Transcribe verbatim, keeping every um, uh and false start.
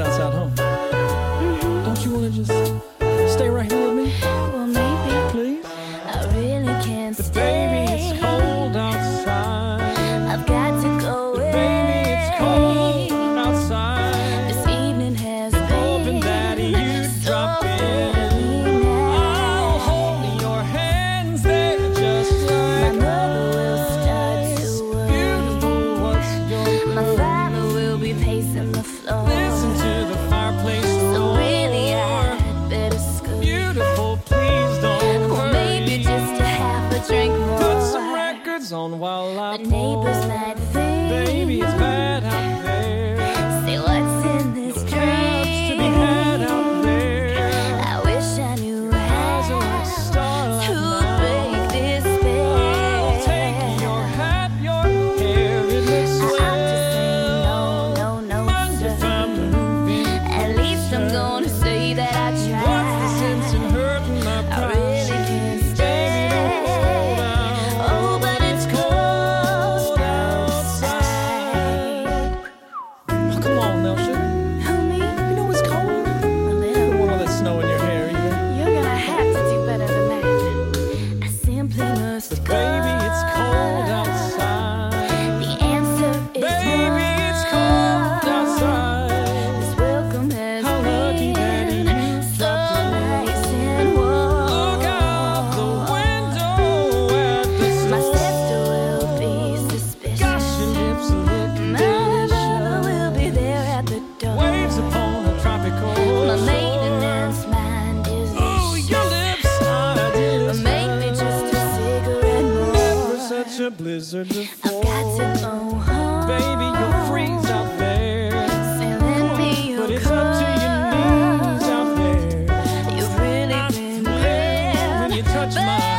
outside, huh? Mm-hmm. Don't you want to just stay right here with me? Well, maybe. Please? I really can't But stay. baby, it's cold outside. I've got to go away. Baby, it's cold outside. This evening has Been been hoping that you'd so drop in. very I'll nice. hold your hands there just My like mother will start ice. to worry. Beautiful, what's your My hurry? father will be pacing the floor. Listen to the fireplace So roar. really I'd better scoot. Beautiful, please don't Or hurry. maybe just a half a drink more. Put some records on while I The neighbors pour. might think, Baby, it's bad out there. say what's in this No cabs to be had drink. out there. I wish I knew Eyes are like how starlight to now. break this I'll take spell. your hat, your hair, it looks I swell. ought to say no, no, no, Mind if sir. I'm moving At least I'm closer? gonna say that I tried. What's the sense in hurting my I pride? really can't stay. Baby, don't hold out. Oh, but it's cold outside. outside. Oh, come on, Nelson. Who, me? You know it's cold. A You little. don't want all that snow in your hair either. You're gonna have to do better than that. I simply must But go. baby, it's cold outside. The answer is Baby, it's cold outside. This welcome has How lucky that been you so nice and warm. Look out the window at the My storm. sister will be suspicious. Gosh, your lips look My brother delicious. will be there at the door. Waves upon a tropical My shore. maintenance mind is Oh, your vicious. lips are delicious. Maybe just a cigarette Never more. such a blizzard I've before. got to go home. Baby, you'll freeze out there. Say, lend me your But it's up to your knees out there. You've really been When you touch great, my